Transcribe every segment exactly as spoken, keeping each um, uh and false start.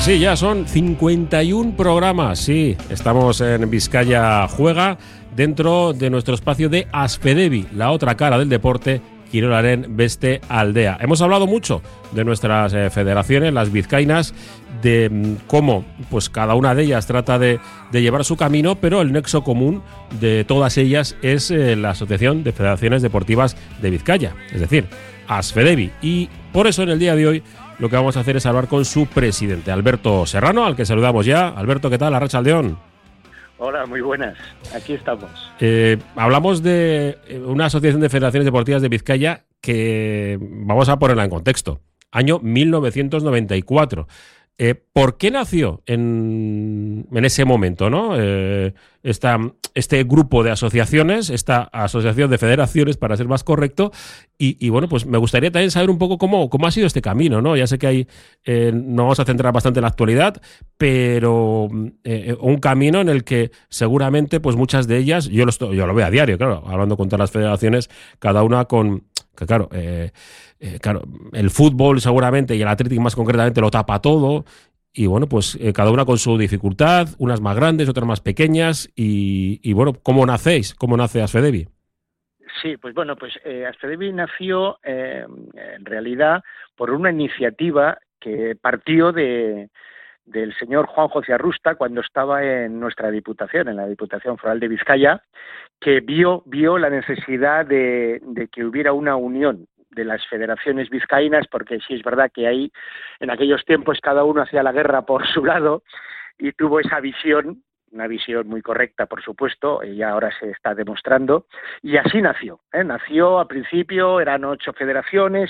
sí, ya son cincuenta y uno programas, sí. Estamos en Vizcaya Juega, dentro de nuestro espacio de Asfedevi, la otra cara del deporte, Kirolaren Beste Aldea. Hemos hablado mucho de nuestras eh, federaciones, las vizcaínas, de mm, cómo pues cada una de ellas trata de, de llevar su camino, pero el nexo común de todas ellas es eh, la Asociación de Federaciones Deportivas de Vizcaya, es decir, Asfedevi. Y por eso en el día de hoy lo que vamos a hacer es hablar con su presidente, Alberto Serrano, al que saludamos ya. Alberto, ¿qué tal? Arratsaldeón. Hola, muy buenas. Aquí estamos. Eh, hablamos de una asociación de federaciones deportivas de Vizcaya que vamos a ponerla en contexto. Año mil novecientos noventa y cuatro. Eh, ¿Por qué nació en, en ese momento, ¿no? Eh, esta, este grupo de asociaciones, esta asociación de federaciones, para ser más correcto, y, y bueno, pues me gustaría también saber un poco cómo, cómo ha sido este camino, ¿no? Ya sé que hay, eh, nos vamos a centrar bastante en la actualidad, pero eh, un camino en el que seguramente, pues muchas de ellas, yo lo, estoy, yo lo veo a diario, claro, hablando con todas las federaciones, cada una con, que claro, eh, Eh, claro, el fútbol seguramente y el Athletic más concretamente lo tapa todo y bueno, pues eh, cada una con su dificultad, unas más grandes, otras más pequeñas y, y bueno, ¿cómo nacéis? ¿Cómo nace Asfedevi? Sí, pues bueno, pues eh, Asfedevi nació eh, en realidad por una iniciativa que partió de del señor Juan José Arrusta cuando estaba en nuestra Diputación, en la Diputación Foral de Vizcaya, que vio, vio la necesidad de, de que hubiera una unión de las federaciones vizcaínas, porque sí es verdad que ahí, en aquellos tiempos, cada uno hacía la guerra por su lado y tuvo esa visión, una visión muy correcta, por supuesto, y ahora se está demostrando, y así nació. ¿eh? Nació, al principio, eran ocho federaciones,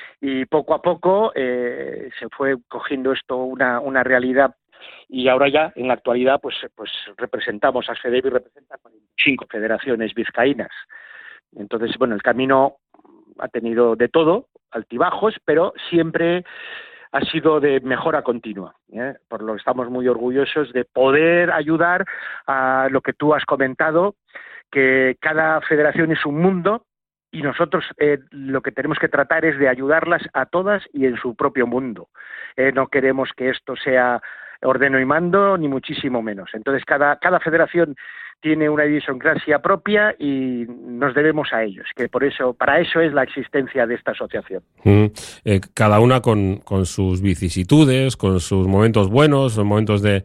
y poco a poco eh, se fue cogiendo esto una, una realidad, y ahora ya, en la actualidad, pues, pues representamos, Asfedevi representa cuarenta y cinco federaciones vizcaínas. Entonces, bueno, el camino ha tenido de todo, altibajos, pero siempre ha sido de mejora continua, ¿eh? Por lo que estamos muy orgullosos de poder ayudar a lo que tú has comentado, que cada federación es un mundo y nosotros eh, lo que tenemos que tratar es de ayudarlas a todas y en su propio mundo. Eh, no queremos que esto sea ordeno y mando, ni muchísimo menos. Entonces, cada, cada federación tiene una idiosincrasia propia y nos debemos a ellos, que por eso, para eso es la existencia de esta asociación. Mm, eh, cada una con, con sus vicisitudes, con sus momentos buenos, son momentos de,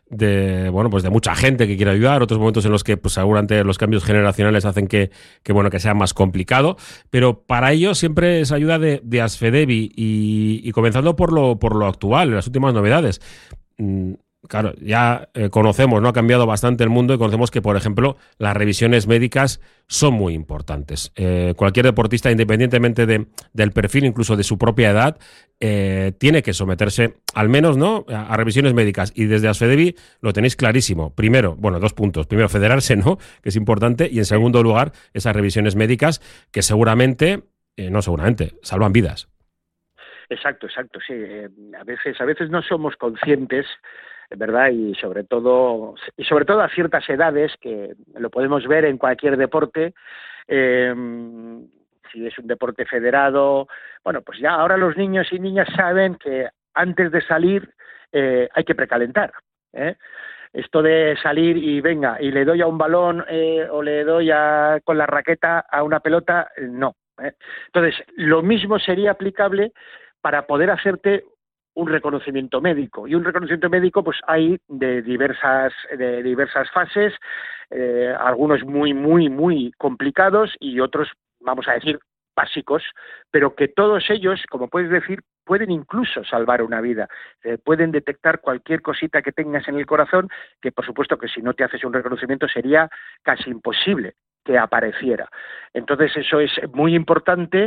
de bueno, pues de mucha gente que quiere ayudar, otros momentos en los que pues seguramente los cambios generacionales hacen que, que bueno, que sea más complicado, pero para ello siempre es ayuda de, de Asfedevi y, y comenzando por lo, por lo actual, las últimas novedades. Mm, Claro, ya eh, conocemos, ¿no? Ha cambiado bastante el mundo y conocemos que, por ejemplo, las revisiones médicas son muy importantes. Eh, cualquier deportista, independientemente de, del perfil, incluso de su propia edad, eh, tiene que someterse, al menos, ¿no?, a, a revisiones médicas. Y desde Asfedevi lo tenéis clarísimo. Primero, bueno, dos puntos. Primero, federarse, ¿no?, que es importante. Y en segundo lugar, esas revisiones médicas que seguramente, eh, no seguramente, salvan vidas. Exacto, exacto, sí. Eh, a veces, a veces no somos conscientes, ¿verdad? Y sobre todo, y sobre todo a ciertas edades, que lo podemos ver en cualquier deporte, eh, si es un deporte federado, bueno, pues ya ahora los niños y niñas saben que antes de salir eh, hay que precalentar, ¿eh? Esto de salir y venga, y le doy a un balón eh, o le doy a, con la raqueta a una pelota, eh, no. ¿eh? Entonces, lo mismo sería aplicable para poder hacerte un reconocimiento médico. Y un reconocimiento médico pues hay de diversas, de diversas fases, eh, algunos muy, muy, muy complicados y otros, vamos a decir, básicos, pero que todos ellos, como puedes decir, pueden incluso salvar una vida. Eh, pueden detectar cualquier cosita que tengas en el corazón, que por supuesto que si no te haces un reconocimiento sería casi imposible que apareciera. Entonces eso es muy importante,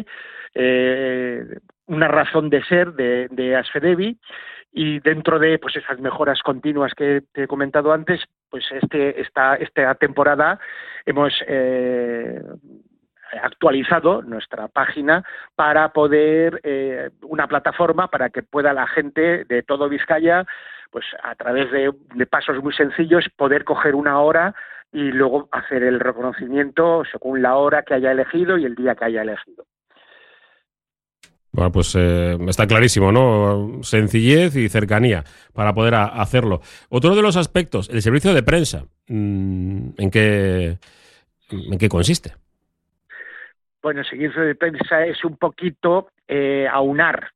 eh, una razón de ser de, de Asfedevi, y dentro de pues esas mejoras continuas que te he comentado antes, pues este esta esta temporada hemos eh, actualizado nuestra página para poder eh, una plataforma para que pueda la gente de todo Vizcaya, pues a través de, de pasos muy sencillos, poder coger una hora y luego hacer el reconocimiento según la hora que haya elegido y el día que haya elegido. Bueno, pues eh, está clarísimo, ¿no? Sencillez y cercanía para poder a, hacerlo. Otro de los aspectos, el servicio de prensa, ¿en qué, en qué consiste? Bueno, el servicio de prensa es un poquito eh, aunar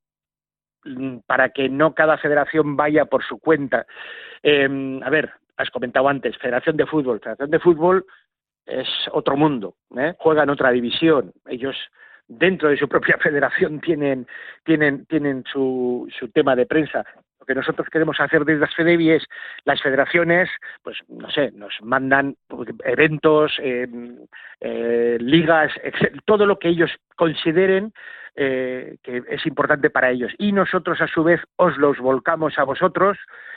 para que no cada federación vaya por su cuenta. Eh, a ver, has comentado antes, Federación de Fútbol. Federación de Fútbol es otro mundo, ¿eh? Juega en otra división. Ellos dentro de su propia federación tienen tienen tienen su, su tema de prensa. Lo que nosotros queremos hacer desde las FEDEVI es, las federaciones, pues no sé, nos mandan eventos, eh, eh, ligas, etcétera, todo lo que ellos consideren eh, que es importante para ellos. Y nosotros a su vez os los volcamos a vosotros.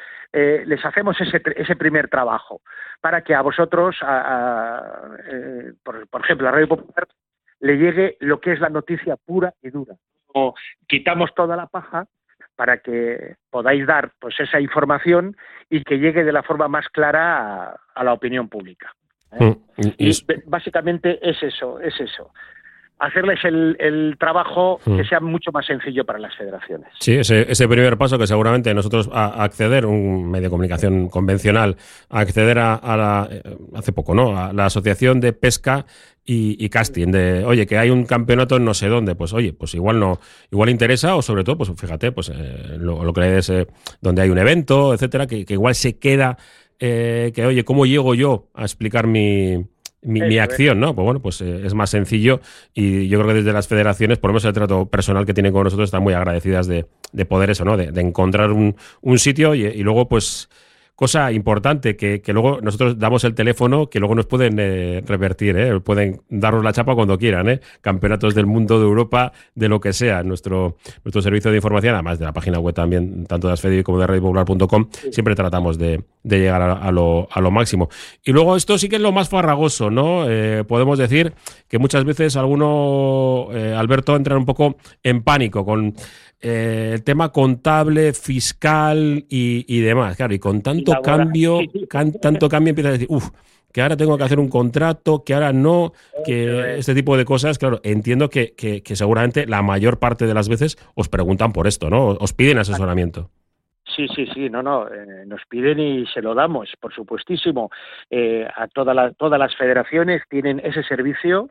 Eh, les hacemos ese, ese primer trabajo para que a vosotros, a, a, eh, por, por ejemplo, a Radio Popular, le llegue lo que es la noticia pura y dura. O quitamos toda la paja para que podáis dar pues esa información y que llegue de la forma más clara a, a la opinión pública, ¿eh? Mm, y, y básicamente es eso, es eso. Hacerles el, el trabajo hmm. que sea mucho más sencillo para las federaciones. Sí, ese, ese primer paso que seguramente nosotros a, a acceder, un medio de comunicación convencional, a acceder a, a la, hace poco, ¿no? A la Asociación de Pesca y, y Casting, de, oye, que hay un campeonato en no sé dónde, pues oye, pues igual no, igual interesa, o sobre todo, pues fíjate, pues eh, lo, lo que es eh, donde hay un evento, etcétera, que, que igual se queda, eh, que oye, ¿cómo llego yo a explicar mi... Mi, mi acción, ¿no? Pues bueno, pues eh, es más sencillo y yo creo que desde las federaciones, por lo menos el trato personal que tienen con nosotros, están muy agradecidas de, de poder eso, ¿no? De, de encontrar un, un sitio y, y luego, pues, cosa importante, que, que luego nosotros damos el teléfono, que luego nos pueden eh, revertir, ¿eh? Pueden darnos la chapa cuando quieran, ¿eh? Campeonatos del mundo, de Europa, de lo que sea. Nuestro, nuestro servicio de información, además de la página web también, tanto de Asfedevi como de radio popular punto com, siempre tratamos de, de llegar a, a, lo, a lo máximo. Y luego esto sí que es lo más farragoso, ¿no? Eh, podemos decir que muchas veces alguno, eh, Alberto, entra un poco en pánico con eh, el tema contable, fiscal y, y demás. Claro, y con tanto cambio, can, tanto cambio empieza a decir, uff, que ahora tengo que hacer un contrato, que ahora no, que este tipo de cosas. Claro, entiendo que, que, que seguramente la mayor parte de las veces os preguntan por esto, ¿no? Os piden asesoramiento. Sí, sí, sí, no, no, eh, nos piden y se lo damos, por supuestísimo. Eh, a toda la, todas las federaciones tienen ese servicio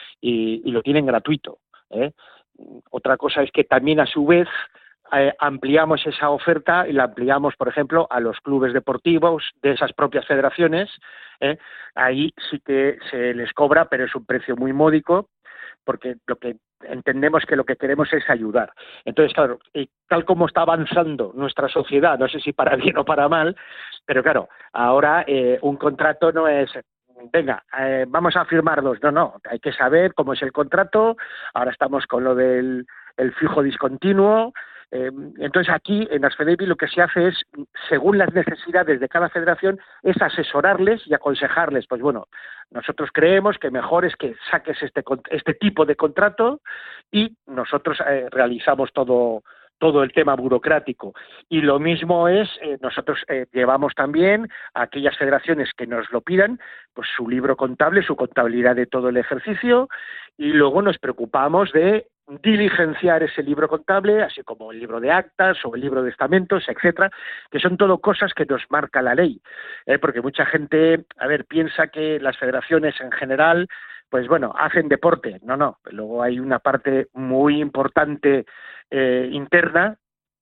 y, y lo tienen gratuito, ¿eh? Otra cosa es que también a su vez eh, ampliamos esa oferta y la ampliamos, por ejemplo, a los clubes deportivos de esas propias federaciones, ¿eh? Ahí sí que se les cobra, pero es un precio muy módico, porque lo que entendemos que lo que queremos es ayudar. Entonces, claro, y tal como está avanzando nuestra sociedad, no sé si para bien o para mal, pero claro, ahora eh, un contrato no es, venga, eh, vamos a firmar dos, no, no, hay que saber cómo es el contrato, ahora estamos con lo del el fijo discontinuo. Eh, entonces aquí en Asfedevi lo que se hace es, según las necesidades de cada federación, es asesorarles y aconsejarles. Pues bueno, nosotros creemos que mejor es que saques este, este tipo de contrato y nosotros eh, realizamos todo todo el tema burocrático. Y lo mismo es, eh, nosotros eh, llevamos también a aquellas federaciones que nos lo pidan, pues su libro contable, su contabilidad de todo el ejercicio, y luego nos preocupamos de diligenciar ese libro contable, así como el libro de actas o el libro de estamentos, etcétera, que son todo cosas que nos marca la ley, ¿eh? Porque mucha gente, a ver, piensa que las federaciones en general, pues bueno, hacen deporte. No, no, luego hay una parte muy importante eh, interna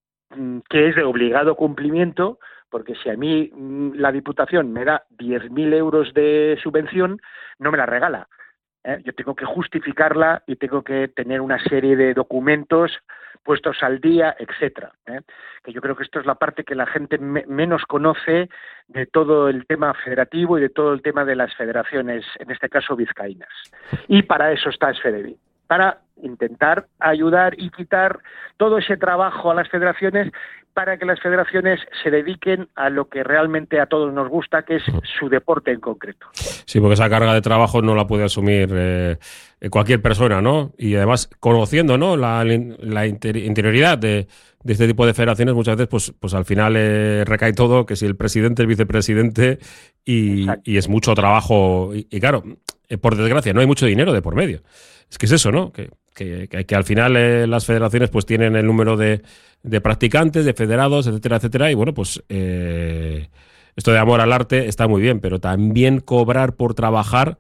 que es de obligado cumplimiento, porque si a mí la Diputación me da diez mil euros de subvención, no me la regala. ¿Eh? Yo tengo que justificarla y tengo que tener una serie de documentos puestos al día, etcétera. ¿eh? Que yo creo que esto es la parte que la gente me menos conoce de todo el tema federativo y de todo el tema de las federaciones, en este caso vizcaínas. Y para eso está Asfedevi, para intentar ayudar y quitar todo ese trabajo a las federaciones, para que las federaciones se dediquen a lo que realmente a todos nos gusta, que es su deporte en concreto. Sí, porque esa carga de trabajo no la puede asumir eh, cualquier persona, ¿no? Y además, conociendo, ¿no?, la, la interioridad de, de este tipo de federaciones, muchas veces, pues, pues al final eh, recae todo, que si el presidente, el vicepresidente, y, y es mucho trabajo. Y, y claro, eh, por desgracia, no hay mucho dinero de por medio. Es que es eso, ¿no? Que que, que, que al final eh, las federaciones pues tienen el número de, de practicantes, de federados, etcétera, etcétera, y bueno, pues eh, esto de amor al arte está muy bien, pero también cobrar por trabajar,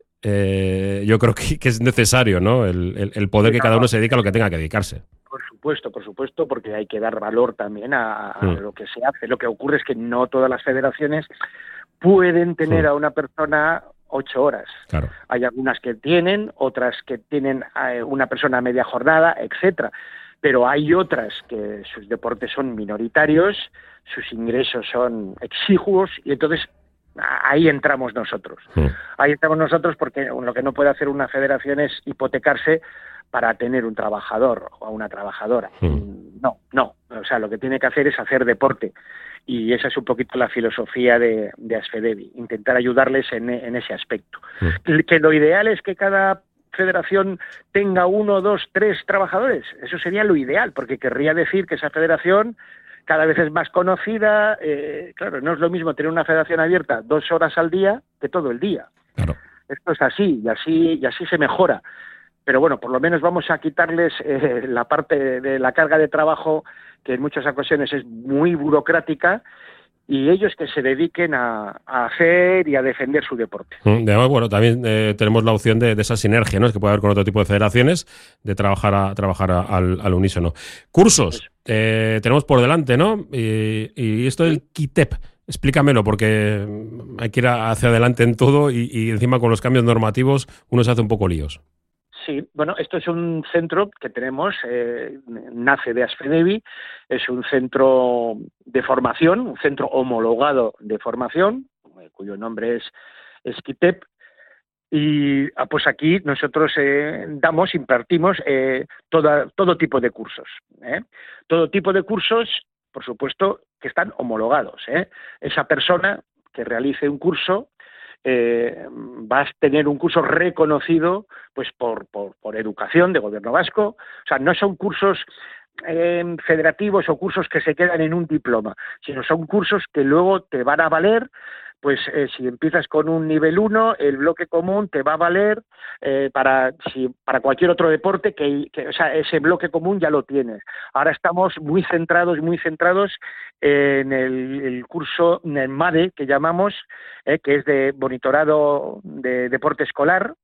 eh, yo creo que, que es necesario, ¿no? El, el, el poder que cada uno se dedique a lo que tenga que dedicarse. Por supuesto, por supuesto, porque hay que dar valor también a, a mm. lo que se hace. Lo que ocurre es que no todas las federaciones pueden tener mm. a una persona ocho horas. Claro. Hay algunas que tienen, otras que tienen eh, una persona a media jornada, etcétera. Pero hay otras que sus deportes son minoritarios, sus ingresos son exiguos, y entonces ahí entramos nosotros. Mm. Ahí entramos nosotros porque lo que no puede hacer una federación es hipotecarse para tener un trabajador o una trabajadora. Mm. No, no. O sea, lo que tiene que hacer es hacer deporte. Y esa es un poquito la filosofía de, de Asfedevi, intentar ayudarles en, en ese aspecto. Mm. Que lo ideal es que cada federación tenga uno, dos, tres trabajadores. Eso sería lo ideal, porque querría decir que esa federación cada vez es más conocida. Eh, claro, no es lo mismo tener una federación abierta dos horas al día que todo el día. Claro. Esto es así, y así, y así se mejora. Pero bueno, por lo menos vamos a quitarles eh, la parte de la carga de trabajo, que en muchas ocasiones es muy burocrática, y ellos que se dediquen a, a hacer y a defender su deporte. Además, bueno, también eh, tenemos la opción de, de esa sinergia, ¿no? Es que puede haber con otro tipo de federaciones, de trabajar a trabajar a, al, al unísono. Cursos, eh, tenemos por delante, ¿no? Y, y esto del K I T E P, explícamelo, porque hay que ir hacia adelante en todo y, y encima con los cambios normativos uno se hace un poco líos. Sí, bueno, esto es un centro que tenemos, eh, nace de Asfedevi, es un centro de formación, un centro homologado de formación, eh, cuyo nombre es, es K I T E P, y ah, pues aquí nosotros eh, damos, impartimos eh, toda, todo tipo de cursos, ¿eh? todo tipo de cursos, por supuesto, que están homologados, ¿eh? Esa persona que realice un curso Eh, vas a tener un curso reconocido pues por, por, por educación de Gobierno Vasco. O sea, no son cursos eh, federativos o cursos que se quedan en un diploma, sino son cursos que luego te van a valer. Pues eh, si empiezas con un nivel uno, el bloque común te va a valer eh, para si, para cualquier otro deporte, que, que o sea, ese bloque común ya lo tienes. Ahora estamos muy centrados, muy centrados en el, el curso en el MADE, que llamamos, eh, que es de monitorado de deporte escolar,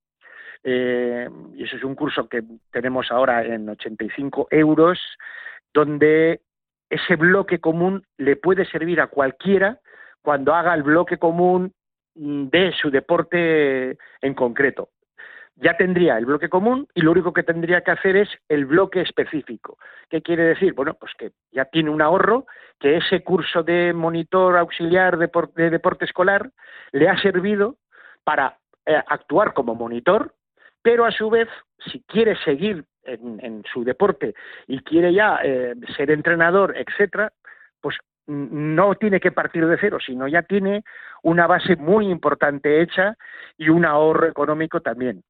eh, y eso es un curso que tenemos ahora en ochenta y cinco euros, donde ese bloque común le puede servir a cualquiera cuando haga el bloque común de su deporte en concreto. Ya tendría el bloque común y lo único que tendría que hacer es el bloque específico. ¿Qué quiere decir? Bueno, pues que ya tiene un ahorro, que ese curso de monitor auxiliar de deporte, de deporte escolar le ha servido para eh, actuar como monitor, pero a su vez, si quiere seguir en, en su deporte y quiere ya eh, ser entrenador, etcétera, pues no tiene que partir de cero, sino ya tiene una base muy importante hecha y un ahorro económico también.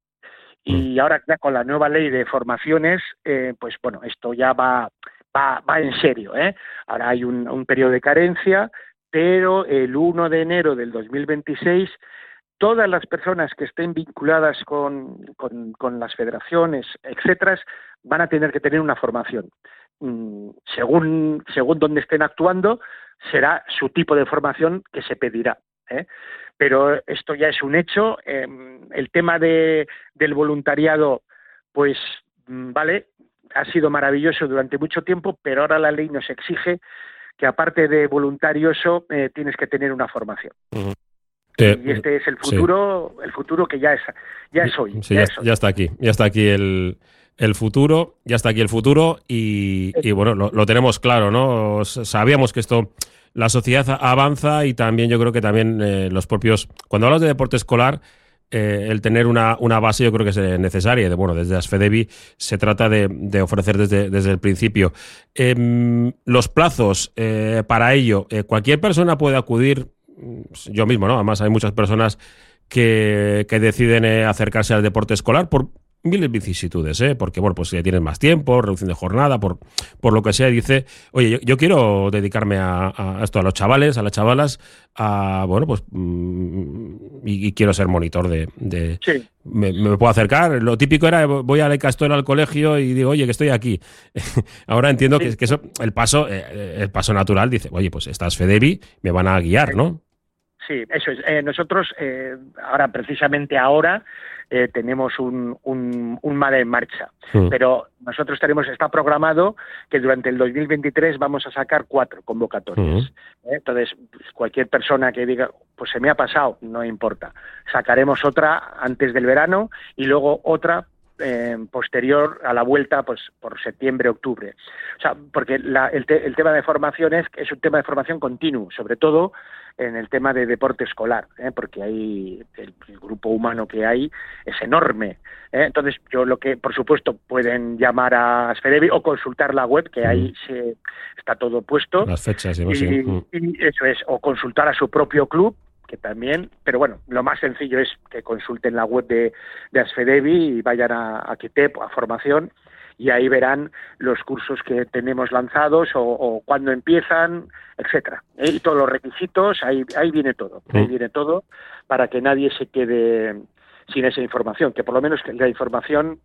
Y ahora ya con la nueva ley de formaciones, eh, pues bueno, esto ya va, va, va en serio, ¿eh? Ahora hay un, un periodo de carencia, pero el uno de enero del dos mil veintiséis todas las personas que estén vinculadas con, con, con las federaciones, etcétera, van a tener que tener una formación. Según, según donde estén actuando, será su tipo de formación que se pedirá, ¿eh? Pero esto ya es un hecho. Eh, el tema de, del voluntariado, pues, vale, ha sido maravilloso durante mucho tiempo, pero ahora la ley nos exige que aparte de voluntarioso, eh, tienes que tener una formación. Uh-huh. Eh, y este es el futuro, sí. el futuro que ya es, ya es hoy. Sí, ya, ya, es hoy. ya está aquí, ya está aquí el... El futuro, ya está aquí el futuro y, y bueno, lo, lo tenemos claro, ¿no? Sabíamos que esto, la sociedad avanza y también yo creo que también eh, los propios, cuando hablas de deporte escolar, eh, el tener una, una base yo creo que es necesaria. De, bueno, desde Asfedevi se trata de, de ofrecer desde, desde el principio. Eh, los plazos eh, para ello, eh, cualquier persona puede acudir, yo mismo, ¿no? Además hay muchas personas que, que deciden eh, acercarse al deporte escolar por miles vicisitudes, ¿eh? Porque, bueno, pues ya tienes más tiempo, reducción de jornada, por, por lo que sea, y dice, oye, yo, yo quiero dedicarme a, a esto, a los chavales, a las chavalas, a, bueno, pues, mmm, y, y quiero ser monitor de... de sí. me, me puedo acercar. Lo típico era, voy a la Icastol al colegio y digo, oye, que estoy aquí. Ahora entiendo sí. que, que eso, el paso, eh, el paso natural, dice, oye, pues estás FEDEVI, me van a guiar, ¿no? Sí, eso es. Eh, nosotros, eh, ahora, precisamente ahora, Eh, tenemos un, un, un MADE en marcha, sí. pero nosotros tenemos, está programado que durante el dos mil veintitrés vamos a sacar cuatro convocatorias. Sí. ¿eh? Entonces, pues, cualquier persona que diga, pues se me ha pasado, no importa. Sacaremos otra antes del verano y luego otra eh, posterior a la vuelta, pues por septiembre, octubre. O sea, porque la, el, te, el tema de formación es, es un tema de formación continuo, sobre todo en el tema de deporte escolar, ¿eh? porque hay el, el grupo humano que hay es enorme. ¿eh? Entonces, yo lo que, por supuesto, pueden llamar a ASFEDEVI o consultar la web, que mm. ahí se, está todo puesto. Las fechas, y, y, mm. y eso es, o consultar a su propio club, que también, pero bueno, lo más sencillo es que consulten la web de, de ASFEDEVI y vayan a, a KITEP, a formación, y ahí verán los cursos que tenemos lanzados o, o cuándo empiezan, etcétera. ¿eh? Y todos los requisitos, ahí, ahí viene todo, ahí viene todo para que nadie se quede sin esa información, que por lo menos que la información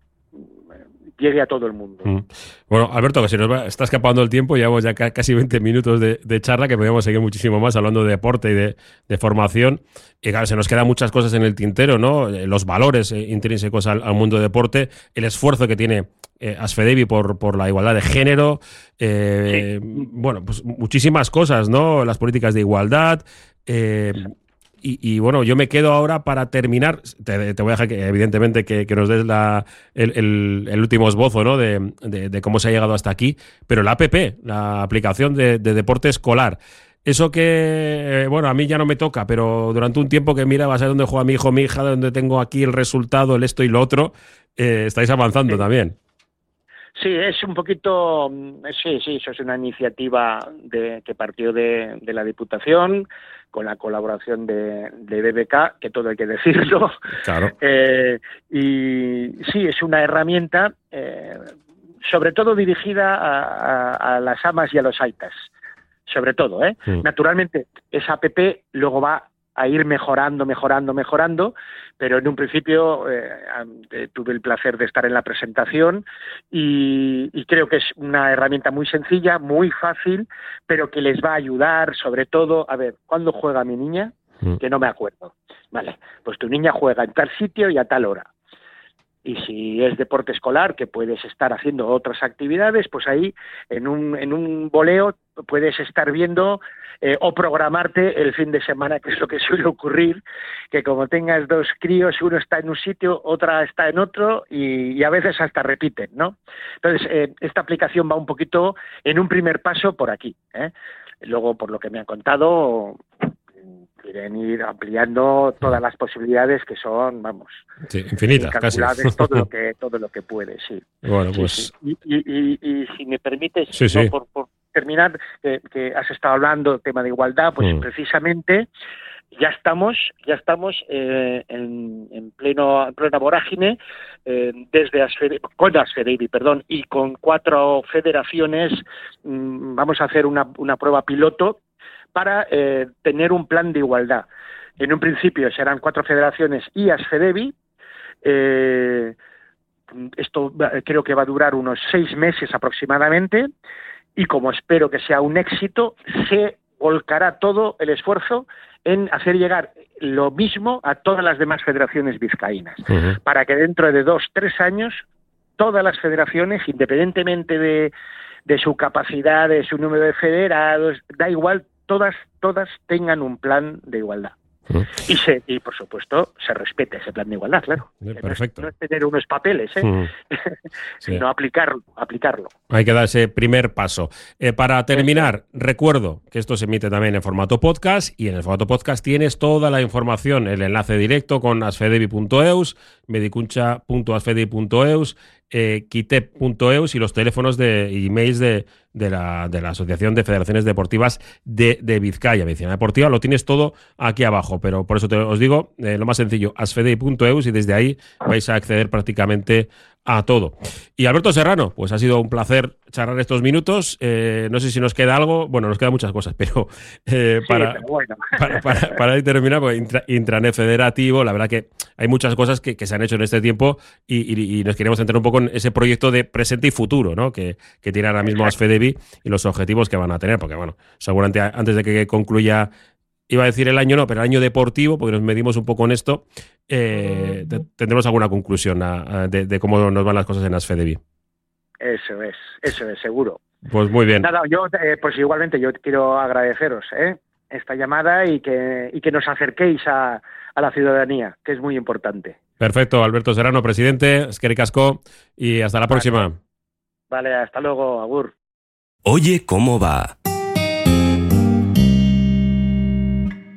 llegue a todo el mundo. Mm. Bueno, Alberto, que se nos va, está escapando el tiempo, llevamos ya ca casi veinte minutos de, de charla, que podríamos seguir muchísimo más hablando de deporte y de, de formación. Y claro, se nos quedan muchas cosas en el tintero, ¿no? Los valores eh, intrínsecos al, al mundo de deporte, el esfuerzo que tiene eh, ASFEDEVI por, por la igualdad de género, eh, sí. bueno, pues muchísimas cosas, ¿no? Las políticas de igualdad. Eh, Y, y bueno, yo me quedo ahora para terminar, te, te voy a dejar que evidentemente que, que nos des la, el, el, el último esbozo, ¿no? de, de, de cómo se ha llegado hasta aquí, pero la A P P, la aplicación de, de deporte escolar, eso que, bueno, a mí ya no me toca, pero durante un tiempo que mira, va a ser donde juega mi hijo, mi hija, donde tengo aquí el resultado, el esto y lo otro, eh, estáis avanzando sí. también. Sí, es un poquito, sí, sí, eso es una iniciativa de, que partió de, de la Diputación, con la colaboración de, de B B K, que todo hay que decirlo. Claro. Eh, y sí, es una herramienta, eh, sobre todo dirigida a, a, a las amas y a los aitas, sobre todo, ¿eh? Sí. Naturalmente, esa app luego va a ir mejorando, mejorando, mejorando, pero en un principio eh, tuve el placer de estar en la presentación y, y creo que es una herramienta muy sencilla, muy fácil, pero que les va a ayudar, sobre todo, a ver, ¿cuándo juega mi niña? Mm. Que no me acuerdo. Vale, pues tu niña juega en tal sitio y a tal hora. Y si es deporte escolar, que puedes estar haciendo otras actividades, pues ahí en un, en un boleo puedes estar viendo eh, o programarte el fin de semana, que es lo que suele ocurrir, que como tengas dos críos, uno está en un sitio, otra está en otro y, y a veces hasta repiten, ¿no? Entonces, eh, esta aplicación va un poquito en un primer paso por aquí, ¿eh? Luego, por lo que me han contado, quieren ir ampliando todas las posibilidades que son, vamos, sí, infinitas, casi. todo lo que todo lo que puede, sí. Bueno, sí, pues sí. Y, y, y, y si me permites, sí, no, sí. Por, por terminar, que, que has estado hablando del tema de igualdad, pues mm. precisamente ya estamos, ya estamos eh, en, en pleno en plena vorágine eh, desde ASFEDEVI, con ASFEDEVI, perdón, y con cuatro federaciones mmm, vamos a hacer una, una prueba piloto para eh, tener un plan de igualdad. En un principio serán cuatro federaciones y ASFEDEVI. Eh, esto creo que va a durar unos seis meses aproximadamente y como espero que sea un éxito, se volcará todo el esfuerzo en hacer llegar lo mismo a todas las demás federaciones vizcaínas, uh-huh. para que dentro de dos, tres años todas las federaciones, independientemente de, de su capacidad, de su número de federados, da igual, todas todas tengan un plan de igualdad. Uh-huh. Y, se, y, por supuesto, se respete ese plan de igualdad, claro. Eh, perfecto. No es, no es tener unos papeles, ¿eh? Uh-huh. sino sí. aplicarlo, aplicarlo. Hay que dar ese primer paso. Eh, para terminar, sí. recuerdo que esto se emite también en formato podcast y en el formato podcast tienes toda la información, el enlace directo con asfedevi punto eus, medicuncha punto asfedevi punto eus, eh, kitep punto eus y los teléfonos de emails de, de, la, de la Asociación de Federaciones Deportivas de, de Vizcaya. Medicina deportiva lo tienes todo aquí abajo, pero por eso te, os digo, eh, lo más sencillo, asfedei punto eus, y desde ahí vais a acceder prácticamente a todo. Y Alberto Serrano, pues ha sido un placer charlar estos minutos. Eh, no sé si nos queda algo. Bueno, nos quedan muchas cosas, pero eh, sí, para, pero bueno. para, para, para terminar, pues intra, intranet federativo, la verdad que hay muchas cosas que, que se han hecho en este tiempo y, y, y nos queremos centrar un poco en ese proyecto de presente y futuro, ¿no? que, que tiene ahora mismo Asfedevi y los objetivos que van a tener, porque bueno, seguramente antes de que concluya, iba a decir el año no, pero el año deportivo, porque nos medimos un poco en esto, eh, tendremos alguna conclusión a, a, de, de cómo nos van las cosas en Asfedevi. Eso es, eso es, seguro. Pues muy bien. Nada, yo, eh, pues igualmente yo quiero agradeceros ¿eh? esta llamada y que, y que nos acerquéis a, a la ciudadanía, que es muy importante. Perfecto, Alberto Serrano, presidente, eskerrik asko y hasta la próxima. Vale, vale, hasta luego, agur. Oye, ¿cómo va?